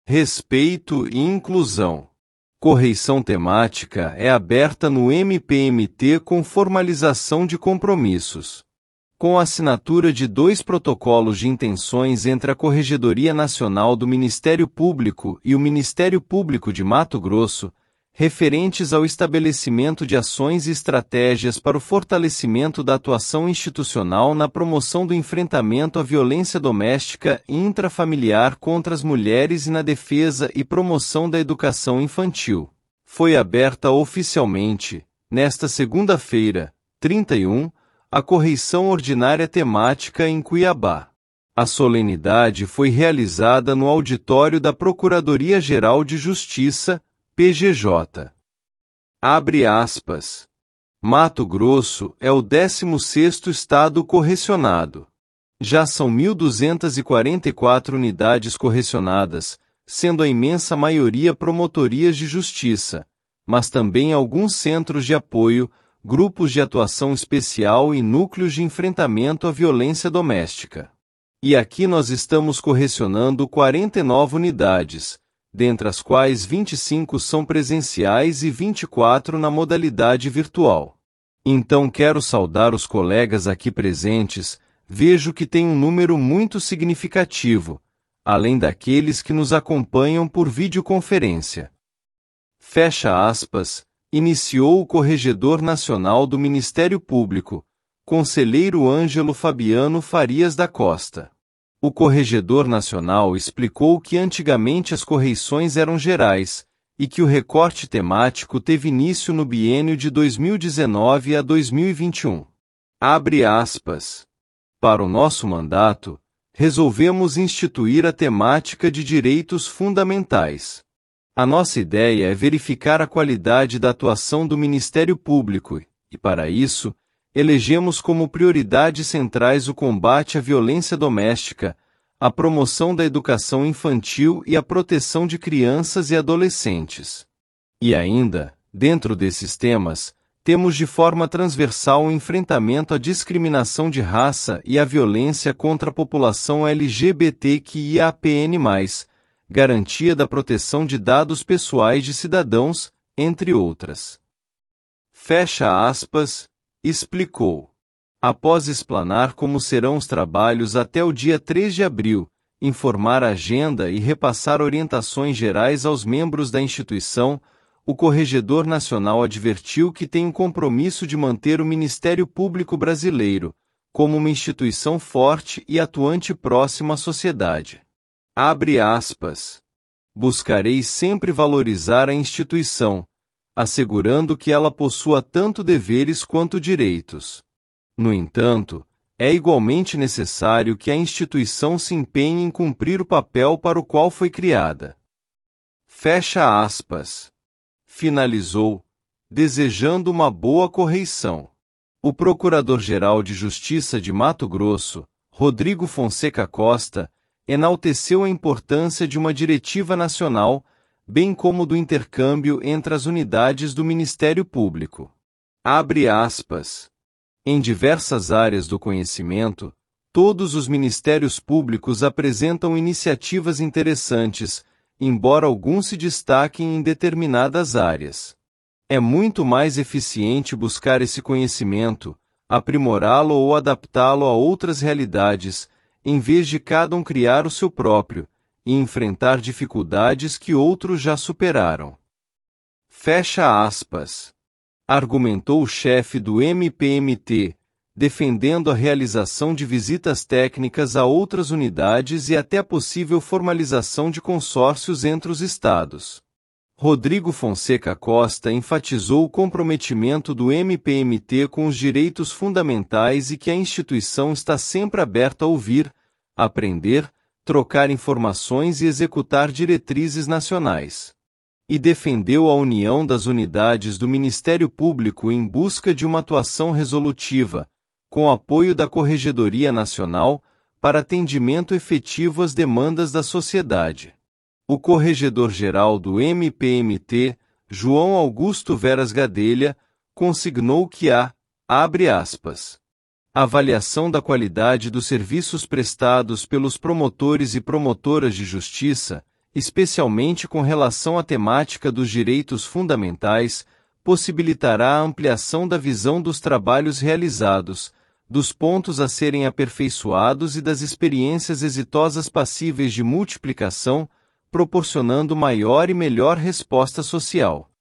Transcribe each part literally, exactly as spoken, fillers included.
Respeito e inclusão. Correição temática é aberta no M P M T com formalização de compromissos. Com a assinatura de dois protocolos de intenções entre a Corregedoria Nacional do Ministério Público e o Ministério Público de Mato Grosso, referentes ao estabelecimento de ações e estratégias para o fortalecimento da atuação institucional na promoção do enfrentamento à violência doméstica e intrafamiliar contra as mulheres e na defesa e promoção da educação infantil, foi aberta oficialmente, nesta segunda-feira, trinta e um, a correição ordinária temática em Cuiabá. A solenidade foi realizada no auditório da Procuradoria-Geral de Justiça, P G J. Abre aspas. Mato Grosso é o décimo sexto estado correcionado. Já são mil duzentas e quarenta e quatro unidades correcionadas, sendo a imensa maioria promotorias de justiça, mas também alguns centros de apoio, grupos de atuação especial e núcleos de enfrentamento à violência doméstica. E aqui nós estamos correcionando quarenta e nove unidades, dentre as quais vinte e cinco são presenciais e vinte e quatro na modalidade virtual. Então quero saudar os colegas aqui presentes, vejo que tem um número muito significativo, além daqueles que nos acompanham por videoconferência. Fecha aspas, iniciou o Corregedor Nacional do Ministério Público, Conselheiro Ângelo Fabiano Farias da Costa. O Corregedor Nacional explicou que antigamente as correições eram gerais, e que o recorte temático teve início no biênio de dois mil e dezenove a dois mil e vinte e um. Abre aspas. Para o nosso mandato, resolvemos instituir a temática de direitos fundamentais. A nossa ideia é verificar a qualidade da atuação do Ministério Público, e para isso, elegemos como prioridades centrais o combate à violência doméstica, a promoção da educação infantil e a proteção de crianças e adolescentes. E ainda, dentro desses temas, temos de forma transversal o enfrentamento à discriminação de raça e à violência contra a população L G B T Q I A P N mais, garantia da proteção de dados pessoais de cidadãos, entre outras. Fecha aspas. Explicou. Após explanar como serão os trabalhos até o dia três de abril, informar a agenda e repassar orientações gerais aos membros da instituição, o Corregedor Nacional advertiu que tem o compromisso de manter o Ministério Público Brasileiro como uma instituição forte e atuante próxima à sociedade. Abre aspas. Buscarei sempre valorizar a instituição, assegurando que ela possua tanto deveres quanto direitos. No entanto, é igualmente necessário que a instituição se empenhe em cumprir o papel para o qual foi criada. Fecha aspas. Finalizou, desejando uma boa correição. O Procurador-Geral de Justiça de Mato Grosso, Rodrigo Fonseca Costa, enalteceu a importância de uma diretiva nacional, bem como do intercâmbio entre as unidades do Ministério Público. Abre aspas. Em diversas áreas do conhecimento, todos os ministérios públicos apresentam iniciativas interessantes, embora alguns se destaquem em determinadas áreas. É muito mais eficiente buscar esse conhecimento, aprimorá-lo ou adaptá-lo a outras realidades, em vez de cada um criar o seu próprio, e enfrentar dificuldades que outros já superaram. Fecha aspas. Argumentou o chefe do M P M T, defendendo a realização de visitas técnicas a outras unidades e até a possível formalização de consórcios entre os estados. Rodrigo Fonseca Costa enfatizou o comprometimento do M P M T com os direitos fundamentais e que a instituição está sempre aberta a ouvir, aprender, trocar informações e executar diretrizes nacionais. E defendeu a união das unidades do Ministério Público em busca de uma atuação resolutiva, com apoio da Corregedoria Nacional, para atendimento efetivo às demandas da sociedade. O Corregedor-Geral do M P M T, João Augusto Veras Gadelha, consignou que a, abre aspas, avaliação da qualidade dos serviços prestados pelos promotores e promotoras de justiça, especialmente com relação à temática dos direitos fundamentais, possibilitará a ampliação da visão dos trabalhos realizados, dos pontos a serem aperfeiçoados e das experiências exitosas passíveis de multiplicação, proporcionando maior e melhor resposta social.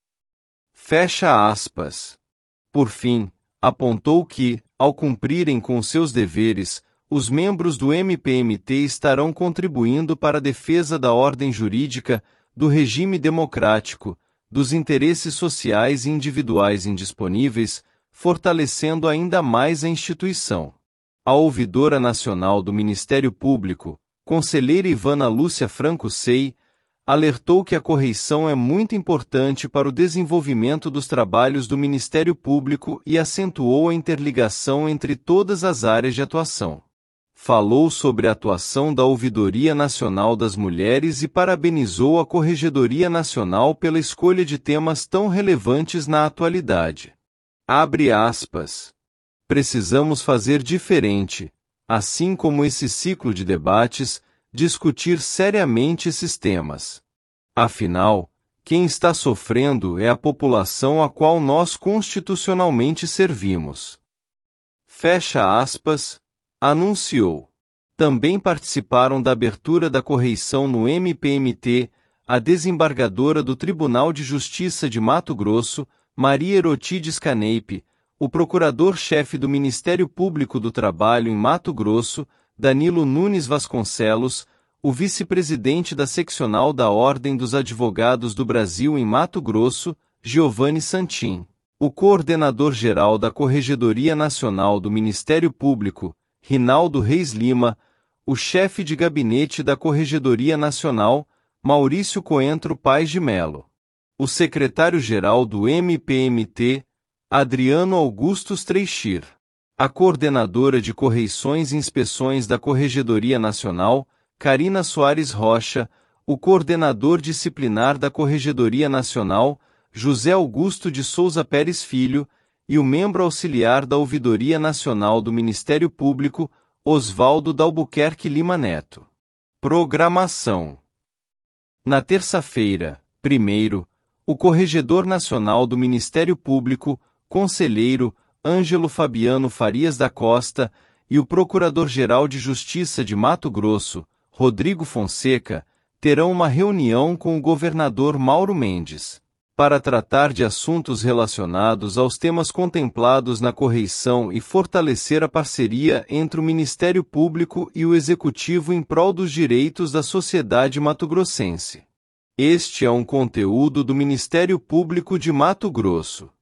Fecha aspas. Por fim, apontou que, ao cumprirem com seus deveres, os membros do M P M T estarão contribuindo para a defesa da ordem jurídica, do regime democrático, dos interesses sociais e individuais indisponíveis, fortalecendo ainda mais a instituição. A ouvidora nacional do Ministério Público, conselheira Ivana Lúcia Franco Sei, alertou que a correição é muito importante para o desenvolvimento dos trabalhos do Ministério Público e acentuou a interligação entre todas as áreas de atuação. Falou sobre a atuação da Ouvidoria Nacional das Mulheres e parabenizou a Corregedoria Nacional pela escolha de temas tão relevantes na atualidade. Abre aspas. Precisamos fazer diferente, assim como esse ciclo de debates, discutir seriamente esses temas. Afinal, quem está sofrendo é a população a qual nós constitucionalmente servimos. Fecha aspas. Anunciou. Também participaram da abertura da correição no M P M T, a desembargadora do Tribunal de Justiça de Mato Grosso, Maria Erotides Caneipe, o procurador-chefe do Ministério Público do Trabalho em Mato Grosso, Danilo Nunes Vasconcelos, o vice-presidente da seccional da Ordem dos Advogados do Brasil em Mato Grosso, Giovanni Santin, o coordenador-geral da Corregedoria Nacional do Ministério Público, Rinaldo Reis Lima, o chefe de gabinete da Corregedoria Nacional, Maurício Coentro Paes de Melo, o secretário-geral do M P M T, Adriano Augustus Treixir, a coordenadora de Correições e Inspeções da Corregedoria Nacional, Carina Soares Rocha, o coordenador disciplinar da Corregedoria Nacional, José Augusto de Souza Pérez Filho, e o membro auxiliar da Ouvidoria Nacional do Ministério Público, Osvaldo Dalbuquerque Lima Neto. Programação. Na terça-feira, primeiro, o Corregedor Nacional do Ministério Público, conselheiro, Ângelo Fabiano Farias da Costa, e o Procurador-Geral de Justiça de Mato Grosso, Rodrigo Fonseca, terão uma reunião com o governador Mauro Mendes, para tratar de assuntos relacionados aos temas contemplados na correição e fortalecer a parceria entre o Ministério Público e o Executivo em prol dos direitos da sociedade mato-grossense. Este é um conteúdo do Ministério Público de Mato Grosso.